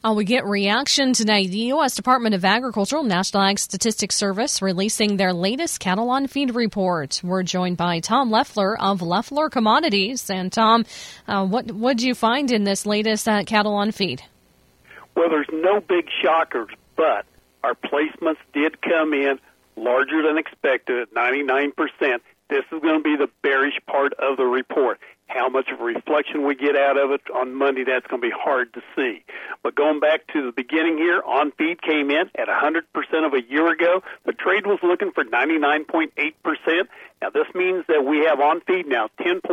We get reaction today. The U.S. Department of Agriculture, National Ag Statistics Service, releasing their latest cattle on feed report. We're joined by Tom Leffler of Leffler Commodities. And Tom, what did you find in this latest cattle on feed? Well, there's no big shockers, but our placements did come in larger than expected at 99%. This is going to be the bearish part of the report. How much of a reflection we get out of it on Monday, that's going to be hard to see. But going back to the beginning here, on feed came in at 100% of a year ago. The trade was looking for 99.8%. Now, this means that we have on feed now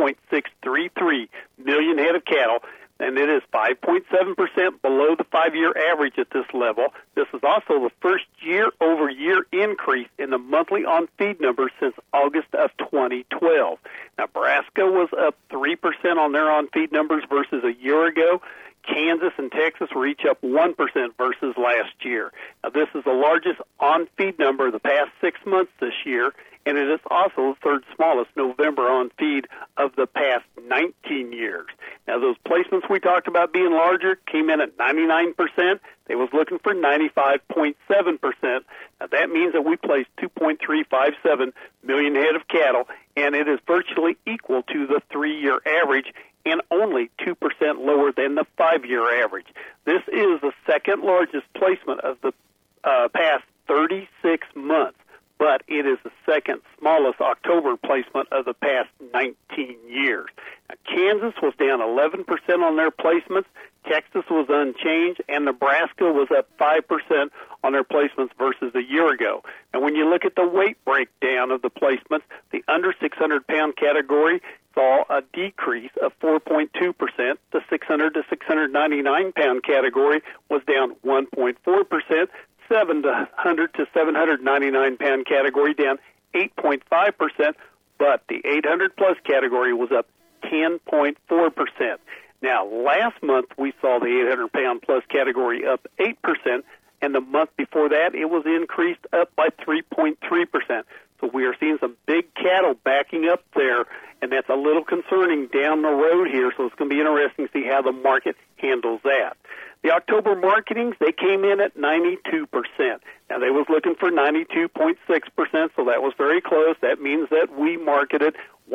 10.633 million head of cattle, and it is 5.7% below the 5-year average at this level. This is also the first year-over-year increase in the monthly on-feed numbers since August of 2012. Nebraska was up 3% on their on-feed numbers versus a year ago. Kansas and Texas were each up 1% versus last year. Now, this is the largest on-feed number of the past 6 months this year, and it is also the third smallest November on feed of the past 19 years. Now, those placements we talked about being larger came in at 99%. They was looking for 95.7%. Now, that means that we placed 2.357 million head of cattle, and it is virtually equal to the 3-year average and only 2% lower than the 5-year average. This is the second largest placement of the past 36 months. But it is the second smallest October placement of the past 19 years. Now, Kansas was down 11% on their placements, Texas was unchanged, and Nebraska was up 5% on their placements versus a year ago. And when you look at the weight breakdown of the placements, the under 600-pound category saw a decrease of 4.2%. The 600 to 699-pound category was down 1.4%. 700 to 799-pound category down 8.5%, but the 800-plus category was up 10.4%. Now, last month we saw the 800-pound-plus category up 8%, and the month before that it was increased up by 3.3%. So we are seeing some big cattle backing up there, and that's a little concerning down the road here, so it's going to be interesting to see how the market handles that. The October marketings, they came in at 92%. Now, they was looking for 92.6%, so that was very close. That means that we marketed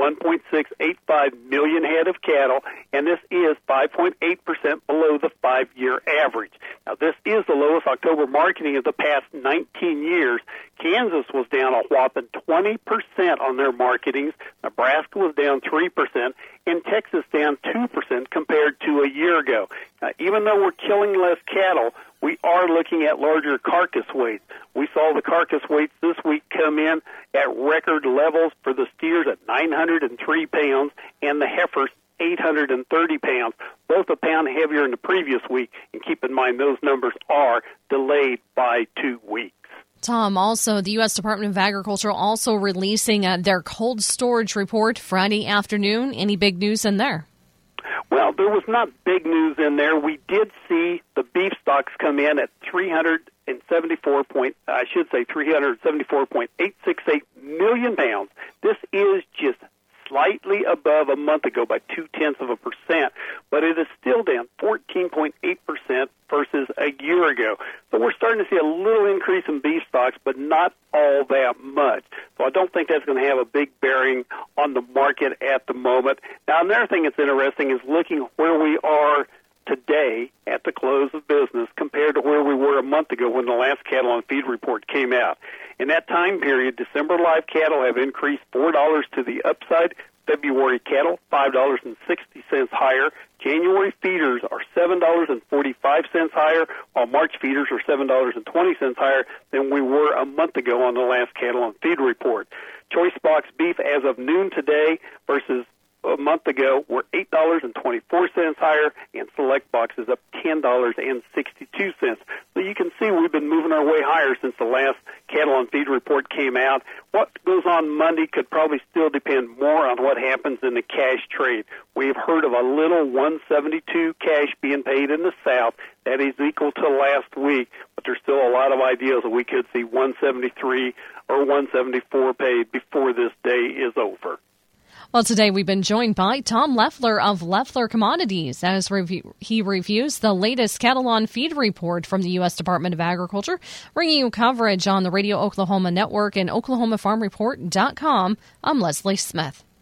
1.685 million head of cattle, and this is 5.8% below the 5-year average. Now, this is the lowest October marketing of the past 19 years. Kansas was down a whopping 20% on their marketings. Nebraska was down 3%, and Texas down 2% compared to a year ago. Now, even though we're killing less cattle, we are looking at larger carcass weights. We saw the carcass weights this week come in at record levels for the steers at 903 pounds and the heifers 830 pounds, both a pound heavier than the previous week. And keep in mind, those numbers are delayed by 2 weeks. Tom, also, the U.S. Department of Agriculture also releasing their cold storage report Friday afternoon. Any big news in there? Well, there was not big news in there. We did see the beef stocks come in at 374.868 million pounds. This is just slightly above a month ago by 0.2%, but it is still down 14.8% versus a year ago. So we're starting to see a little increase in beef stocks, but not all that much. So I don't think that's going to have a big bearing on the market at the moment. Now, another thing that's interesting is looking where we are today at the close of business compared to where we were a month ago when the last cattle on feed report came out. In that time period, December live cattle have increased $4 to the upside. February cattle, $5.60 higher. January feeders are $7.45 higher, while March feeders are $7.20 higher than we were a month ago on the last cattle on feed report. Choice box beef as of noon today versus a month ago were $8.24 higher, and select box is up $10.62. So you can see we've been moving our way higher since the last cattle on feed report came out. What goes on Monday could probably still depend more on what happens in the cash trade. We've heard of a little 172 cash being paid in the South. That is equal to last week, but there's still a lot of ideas that we could see 173 or 174 paid before this day is over. Well, today we've been joined by Tom Leffler of Leffler Commodities as he reviews the latest cattle on feed report from the U.S. Department of Agriculture, bringing you coverage on the Radio Oklahoma Network and OklahomaFarmReport.com. I'm Leslie Smith.